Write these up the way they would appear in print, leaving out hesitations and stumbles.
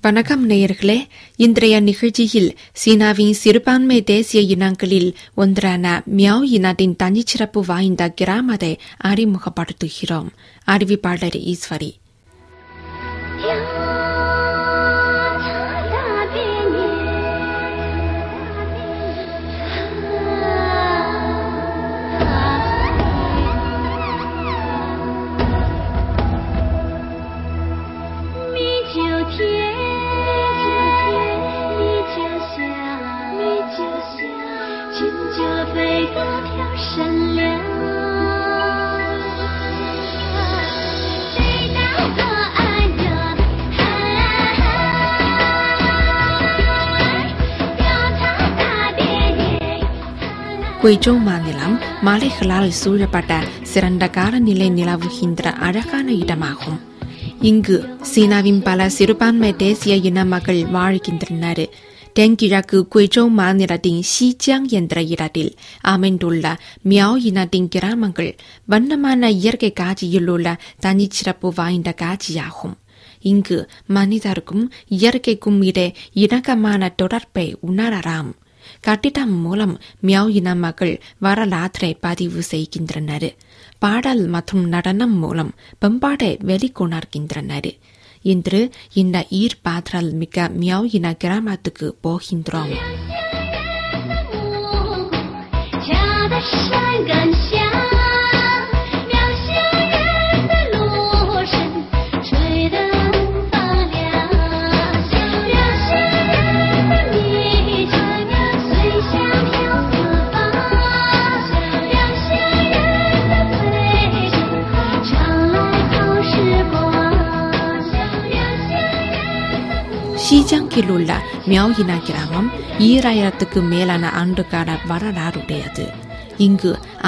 வணக்கம் நேயர்களே, இன்றைய நிகழ்ச்சியில் சீனாவின் சிறுபான்மை தேசிய இனங்களில் ஒன்றான மியாவ் இனத்தின் தனிச்சிறப்பு வாய்ந்த கிராமத்தை அறிமுகப்படுத்துகிறோம். அறிவிப்பாளர் ஈஸ்வரி. குய்ஜோ மாநிலம் மலைகளால் சூழப்பட்ட சிறந்த காலநிலை நிலவுகின்ற அழகான இடமாகும். இங்கு சீனாவின் பல சிறுபான்மை தேசிய இன மக்கள் வாழ்கின்றனர். தென்கிழக்கு குய்ஜோ மாநிலத்தின் ஷிஜியாங் என்ற இடத்தில் அமைந்துள்ள மியாவ் இனத்தின் கிராமங்கள் வண்ணமான இயற்கை காட்சியில் உள்ள தனிச்சிறப்பு வாய்ந்த காட்சியாகும். இங்கு மனிதருக்கும் இயற்கைக்கும் இடையே இணக்கமான தொடர்பை உணரலாம். கட்டிடம் மூலம் மியாவ் இன மக்கள் வரலாற்றை பதிவு செய்கின்றனர். பாடல் மற்றும் நடனம் மூலம் பண்பாட்டை வெளிக்கொணர்கின்றனர். இன்று இந்த ஈர்ப்பாற்றல் மிக்க மியாவ் இன கிராமத்துக்கு போகின்றோம். ஷிஜியாங்கில் உள்ள மியாவ் இன கிராமம் 2000க்கு மேலான ஆண்டுகால வரலாறுடையது. இங்கு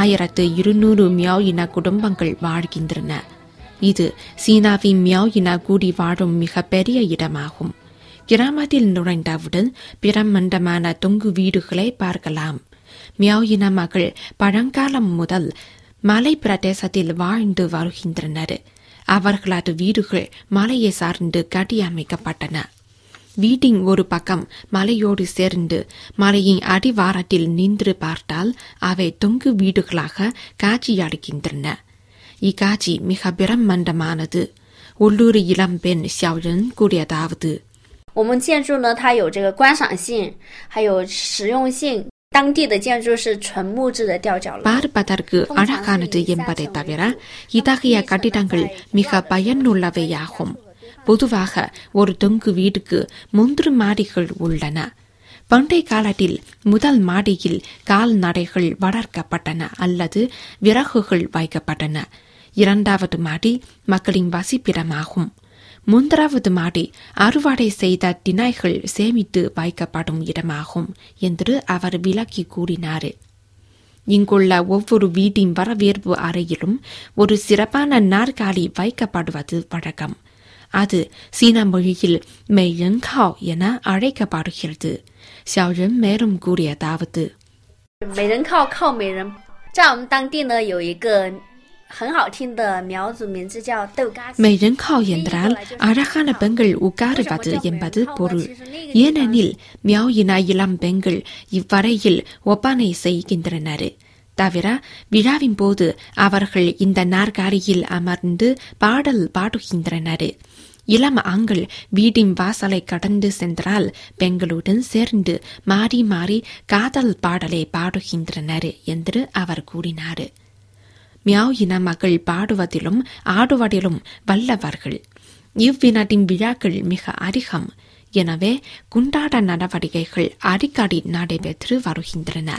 1200 மியாவ் இன குடும்பங்கள் வாழ்கின்றன. இது சீனாவின் மியாவ் இன கூடி வாழும் மிக பெரிய இடமாகும். கிராமத்தில் நுழைந்தவுடன் பிரம்மாண்டமான தொங்கு வீடுகளை பார்க்கலாம். மியாவ் இன மக்கள் பழங்காலம் முதல் மலை பிரதேசத்தில் வாழ்ந்து வருகின்றனர். அவர்களது வீடுகள் மலையை சார்ந்து கட்டியமைக்கப்பட்டன. வீட்டின் ஒரு பக்கம் மலையோடு சேர்ந்து மலையின் அடிவாரத்தில் நின்று பார்த்தால் அவை தொங்கு வீடுகளாக காட்சியளிக்கின்றன. இக்காட்சி மிக பிரம்மாண்டமானது. உள்ளூர் இளம்பெண் ஷியாவரன் கூறியதாவது: 我们建筑呢，它有这个观赏性，还有实用性。当地的建筑是纯木质的吊脚楼。 பார்ப்பதற்கு அழகானது என்பதை தவிர இத்தகைய கட்டிடங்கள் மிக பயனுள்ளவையாகும். பொதுவாக ஒரு தொங்கு வீடுக்கு 3 மாடிகள் உள்ளன. பண்டை காலத்தில் முதல் மாடியில் கால்நடைகள் வளர்க்கப்பட்டன அல்லது விறகுகள் வைக்கப்பட்டன. 2வது மாடி மக்களின் வசிப்பிடமாகும். 3வது மாடி அறுவடை செய்த திணைகள் சேமித்து வைக்கப்படும் இடமாகும் என்று அவர் விளக்கி கூறினார். இங்குள்ள ஒவ்வொரு வீட்டின் வரவேற்பு அறையிலும் ஒரு சிறப்பான நாற்காலி வைக்கப்படுவது வழக்கம். அது சீன மொழியில் மெய்ரன்காவ் என அழைக்கப்படுகிறது. ஷியாவரன் மேலும் கூறியதாவது: 美人靠靠美人，在我们当地呢有一个很好听的苗族名字叫豆嘎。 மெய்ரன்காவ் என்றால் அழகான பெண்கள் உட்காருவது என்பது பொருள். ஏனெனில் மியாவ் இன இளம் பெண்கள் இவ்வரையில் ஒப்பனை செய்கின்றனர். தவிர விழாவின் போது அவர்கள் இந்த நாற்காலியில் அமர்ந்து பாடல் பாடுகின்றனர். இளம் ஆண்கள் வீட்டின் வாசலை கடந்து சென்றால் பெண்களுடன் சேர்ந்து மாறி மாறி காதல் பாடலை பாடுகின்றனர் என்று அவர் கூறினார். மியாவ் இன மக்கள் பாடுவதிலும் ஆடுவதிலும் வல்லவர்கள். இவ்வினத்தின் விழாக்கள் மிக அதிகம். எனவே குண்டாட நடவடிக்கைகள் அடிக்கடி நடைபெற்று வருகின்றன.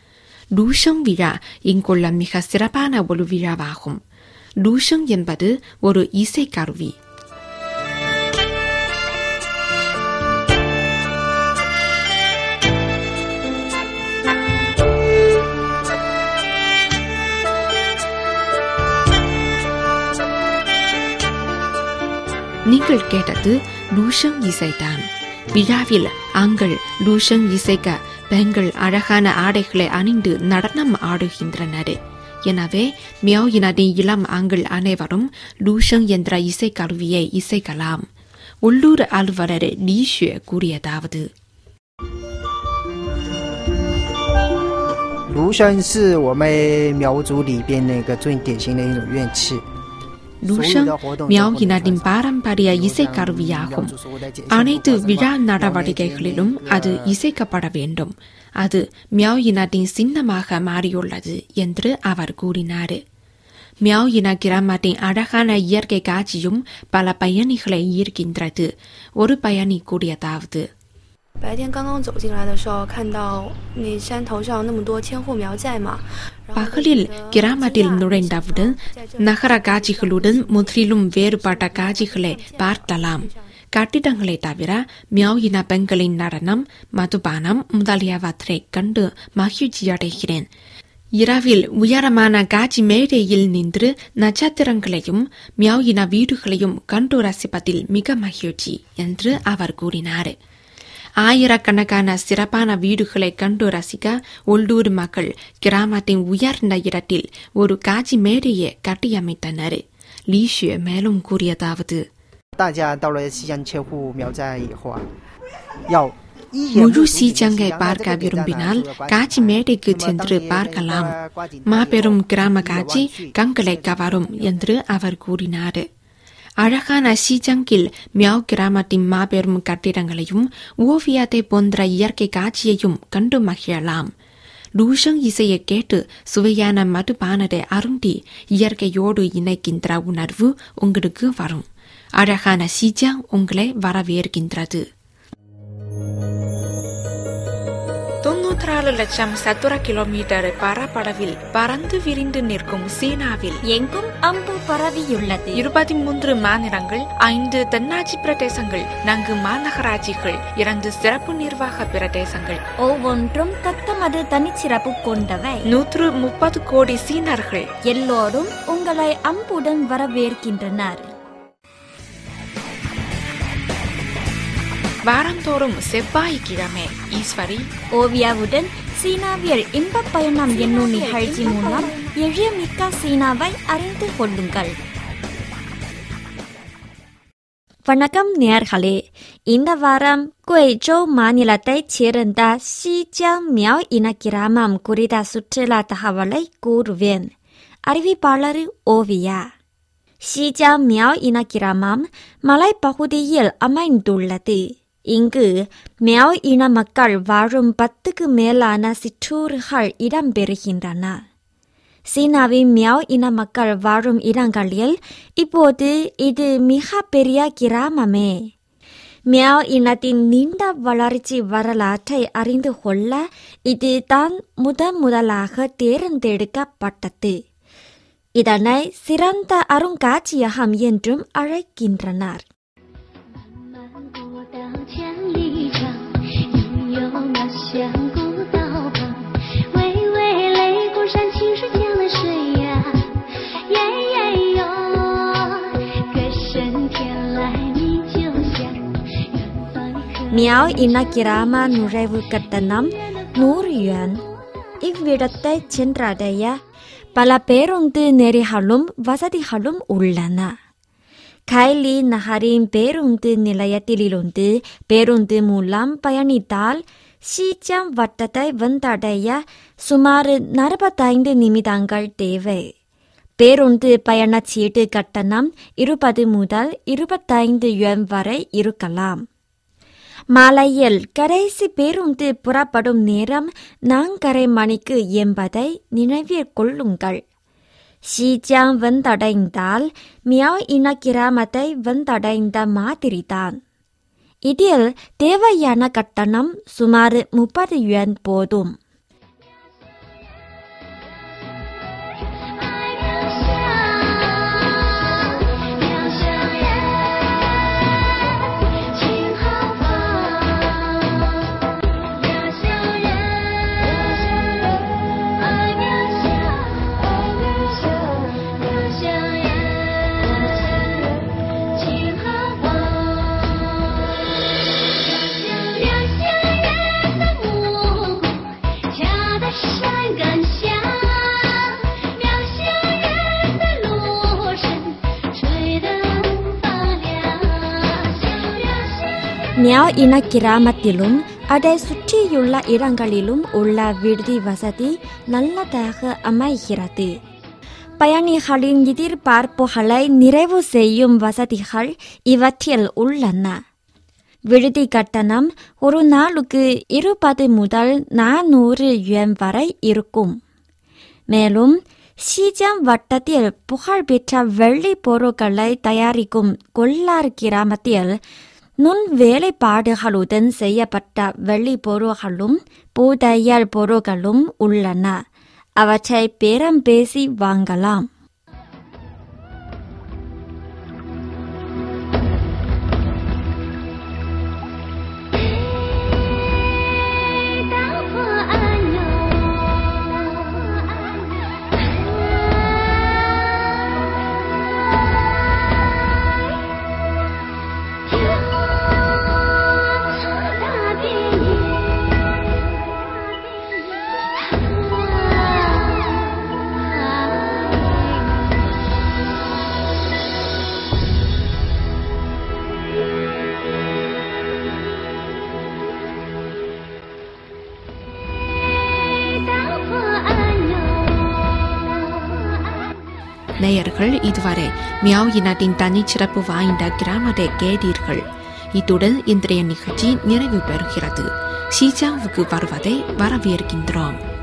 லூஷங் விழா இங்குள்ள மிக சிறப்பான ஒரு விழாவாகும். லூஷங் என்பது ஒரு இசைக்கருவி. நீங்கள் கேட்டது லூஷங் இசைதான். விழாவில் ஆண்கள் லூஷங் இசைக்க பெண்கள் அழகான ஆடைகளை அணிந்து நடனம் ஆடுகின்றனர். எனவே மியாவ் இனத்தின் இளம் ஆண்கள் அனைவரும் லூஷங் என்ற இசைக்கருவியை இசைக்கலாம். உள்ளூர் அலுவலர் லீஷு கூறியதாவது: 芦笙是我们苗族里边那个最典型的一种乐器。 லூஷங் மியாவ் இனத்தின் பாரம்பரிய இசைக்கருவியாகும். அனைத்து விழா நடவடிக்கைகளிலும் அது இசைக்கப்பட வேண்டும். அது மியாவ் இனத்தின் சின்னமாக மாறியுள்ளது என்று அவர் கூறினார். மியாவ் இன கிராமத்தின் அழகான இயற்கை காட்சியும் பல பயணிகளை ஈர்க்கின்றது. ஒரு பயணி கூறியதாவது: 白天刚刚走进来的时候，看到那山头上那么多千户苗寨嘛。 பகலில் கிராமத்தில் நுழைந்தவுடன் நகர காட்சிகளுடன் முற்றிலும் வேறுபட்ட காட்சிகளை பார்க்கலாம். கட்டிடங்களை தவிர மியாவ் இன பெண்களின் நடனம், மதுபானம் முதலியவற்றை கண்டு மகிழ்ச்சியடைகிறேன். இரவில் உயரமான காட்சி மேடையில் நின்று நட்சத்திரங்களையும் மியாவ் இன வீடுகளையும் கண்டு ரசிப்பதில் மிக மகிழ்ச்சி என்று அவர் கூறினார். ஆயிரக்கணக்கான சிறப்பான வீடுகளை கண்டு ரசிக்க உள்ளூர் மக்கள் கிராமத்தின் உயர்ந்த இடத்தில் ஒரு காட்சி மேடையை கட்டியமைத்தனர். லீஷு மேலும் கூறியதாவது: 大家到了西江千户苗寨以后啊，要 முழு சீஜங்கை பார்க்க விரும்பினால் காட்சி மேடைக்கு சென்று பார்க்கலாம். மாபெரும் கிராம காட்சி கண்களை கவரும் என்று அவர் கூறினார். அழகான சீஜங்கில் மியாவ் கிராமத்தின் மாபெரும் கட்டிடங்களையும் ஓவியத்தை போன்ற இயற்கை காட்சியையும் கண்டு மகிழலாம். லூஷங் இசையை கேட்டு சுவையான மதுபானத்தை அருந்தி இயற்கையோடு இணைக்கின்ற உணர்வு உங்களுக்கு வரும். அழகான சீஜங் உங்களை வரவேற்கின்றது. 94 லட்சம் சதுர கிலோமீட்டர் பரப்பளவில் பறந்து விரிந்து நிற்கும் சீனாவில் எங்கும் அம்பு பரவியுள்ளது. 23 மாநிலங்கள், 5 தென்னாட்சி பிரதேசங்கள், 4 மாநகராட்சிகள், 2 சிறப்பு நிர்வாக பிரதேசங்கள், ஒவ்வொன்றும் தத்தமது தனிச்சிறப்பு கொண்டவை. 130 கோடி சீனர்கள் எல்லோரும் உங்களை அம்புடன் வரவேற்கின்றனர். வாரந்தோறும் செவ்வாய்க்கிழமை ஈஸ்வரி ஓவியாவுடன் சீனாவியல் இன்பப் பயணம் என்னும் நிகழ்ச்சி மூலம் எளியமிக்க சீனாவை அறிந்து கொள்ளுங்கள். வணக்கம் நேயர்களே, இந்த வாரம் குய்ஜோ மாநிலத்தைச் சேர்ந்த சீஜியாங் மியாவ் இன கிராமம் குறித்த சுற்றுலா தகவலை கூறுவேன். அறிவிப்பாளர் ஓவியா. சீஜியாங் மியாவ் இன கிராமம் மலைப்பகுதியில் அமைந்துள்ளது. இங்கு மியாவ் இன மக்கள் வாழும் 10க்கு மேலான சிற்றூர்கள் இடம்பெறுகின்றன. சீனாவின் மியாவ் இன மக்கள் வாழும் இடங்களில் இப்போது இது மிக பெரிய கிராமமே. மியாவ் இனத்தின் நீண்ட வளர்ச்சி வரலாற்றை அறிந்து கொள்ள இது தான் முதலாக தேர்ந்தெடுக்கப்பட்டது. இதனை சிறந்த அருங்காட்சியகம் என்றும் அழைக்கின்றனர். மியாவ் இன கிராம நுழைவு கட்டணம் 100 yuan. இவ்விடத்தை சென்றடைய பல பேருந்து நெறிகளும் வசதிகளும் உள்ளன. கைலி நகரின் பேருந்து நிலையத்திலிருந்து பேருந்து மூலம் பயணித்தால் சீஜியாங் வட்டத்தை வந்தடைய சுமார் 45 நிமிடங்கள் தேவை. பேருந்து பயணச்சீட்டு கட்டணம் 20 முதல் 25 yuan வரை இருக்கலாம். மாலையில் கடைசி பேருந்து புறப்படும் நேரம் 4:30 மணிக்கு என்பதை நினைவில் கொள்ளுங்கள். சீஜியாங் வந்தடைந்தால் மியாவ் இன கிராமத்தை வந்தடைந்த மாதிரிதான். இதில் தேவையான கட்டணம் சுமார் 30 yuan போதும். மியாவ் இன கிராமத்திலும் அதை சுற்றியுள்ள இடங்களிலும் உள்ள விடுதி வசதி நல்லதாக அமைகிறது. பயணிகளின் எதிர்பார்ப்புகளை நிறைவு செய்யும் வசதிகள் இவற்றில் உள்ளன. விடுதி கட்டணம் ஒரு நாளுக்கு 20 முதல் 400 யுவான் வரை இருக்கும். மேலும் ஷிஜியாங் வட்டத்தில் புகழ்பெற்ற வெள்ளி பொருட்களை தயாரிக்கும் கொல்லார் கிராமத்தில் நுண் வேலைப்பாடுகளுடன் செய்யப்பட்ட வெள்ளி பொருட்களும் புதையல் பொருட்களும் உள்ளன. அவற்றை பேரம் பேசி வாங்கலாம். நேயர்கள் இதுவரை மியாவ் இனத்தின் தனிச்சிறப்பு வாய்ந்த கிராமத்தை கேட்டீர்கள். இத்துடன் இன்றைய நிகழ்ச்சி நிறைவு பெறுகிறது. ஷிஜியாங்குக்கு வருவதை வரவேற்கின்றோம்.